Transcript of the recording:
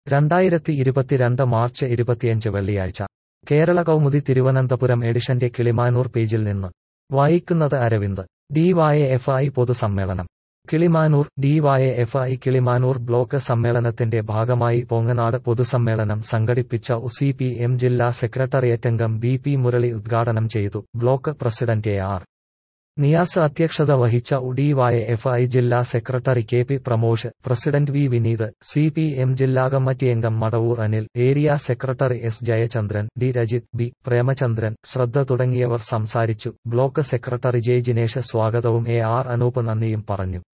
2022 March 25 വെള്ളിയാഴ്ച കേരള കൗമുദി തിരുവനന്തപുരം എഡിഷന്റെ കിളിമാനൂർ പേജിൽ നിന്ന് വായിക്കുന്നത് അരവിന്ദ്. ഡിവൈഎഫ്ഐ പൊതുസമ്മേളനം കിളിമാനൂർ. ഡിവൈഎഫ്ഐ കിളിമാനൂർ ബ്ലോക്ക് സമ്മേളനത്തിന്റെ ഭാഗമായി പോങ്ങനാട് പൊതുസമ്മേളനം സംഘടിപ്പിച്ച സിപിഎം ജില്ലാ സെക്രട്ടേറിയറ്റംഗം ബി.പി. മുരളി ഉദ്ഘാടനം ചെയ്തു. Block president എ.ആർ. നിയാസ് അധ്യക്ഷത വഹിച്ച ഡിവൈഎഫ്ഐ ജില്ലാ secretary K P. Pramosh, president V. Vineeth, CPM ജില്ലാ കമ്മിറ്റിയംഗം Madavoor Anil, area secretary S. Jayachandran, D. Rajith, B. Premachandran, Shraddha തുടങ്ങിയവർ സംസാരിച്ചു. Block secretary J. ജിനേഷ് സ്വാഗതവും എ.ആർ. അനൂപ് നന്ദിയും പറഞ്ഞു.